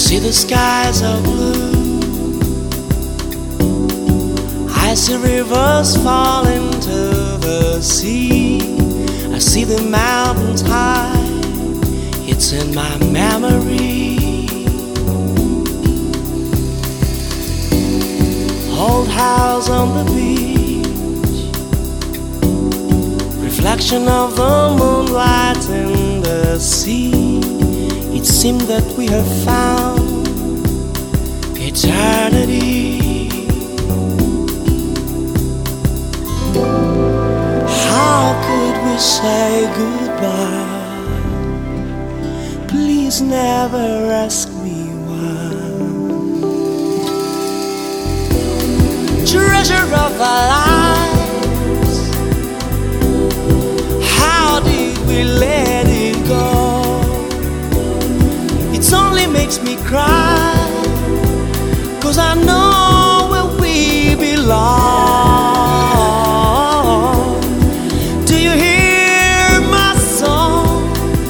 see the skies are blue. I see rivers fall into the sea. I see the mountains high. It's in my memory. Old house on the beach, reflection of the moonlight in the sea. It seemed that we have found eternity. How could we say goodbye? Please never ask me why. Treasure of our lives, how did we let it go? It only makes me cry, 'cause I know where we belong. Do you hear my song?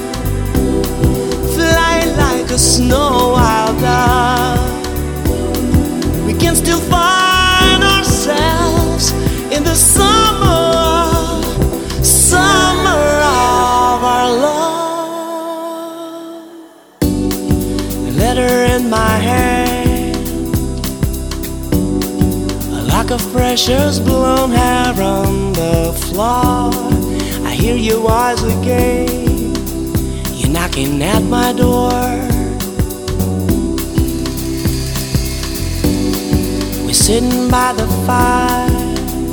Flying like a snow wild dove. We can still find ourselves in the summer of our love. A letter in my hand, a lock of precious blonde hair on the floor. I hear your voice again, you're knocking at my door. We're sitting by the fire,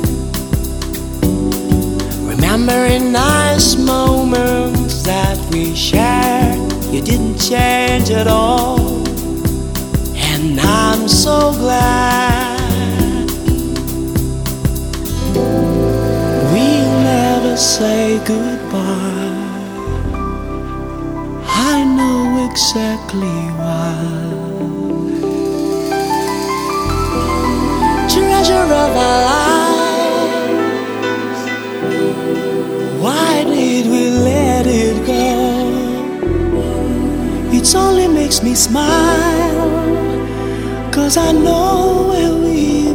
remembering nice moments that we shared. You didn't change at all, and I'm so glad. We'll never say goodbye, I know exactly why. Treasure of our lives, why did we let it go? It only makes me smile, 'cause I know where we